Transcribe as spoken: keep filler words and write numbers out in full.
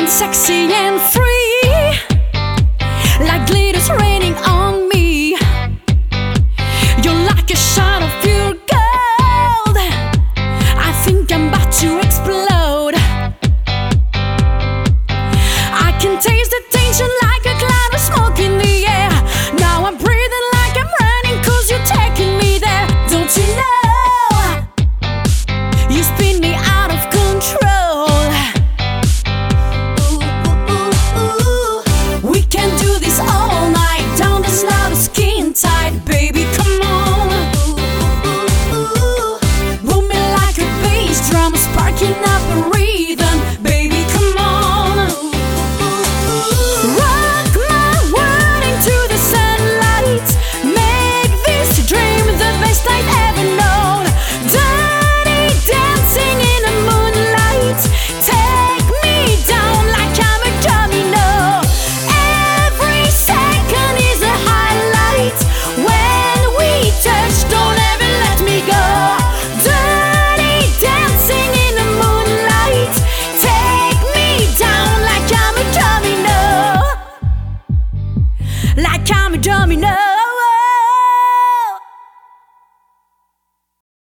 and sexy and free, like glitter's raining on me. You're like a shot of pure gold. I think I'm about to explode. I can taste the tension like a cloud of smoke in the air. Now I'm breathing like I'm running, cause you're taking me there. Don't you know? You spin me out of control. Ooh, ooh, ooh, ooh. We can do this all night, down the slow skin tight, baby, come on. Ooh, ooh, ooh. Boom me like a bass drum, sparking up a rhythm, baby, come on. Rock my world into the sunlight, make this dream the best I've ever known. Dirty dancing in the moonlight, take me down like I'm a domino. Every second is a highlight. When we touch, don't ever let me go. Dirty dancing in the moonlight, take me down like I'm a domino. Like I'm a domino.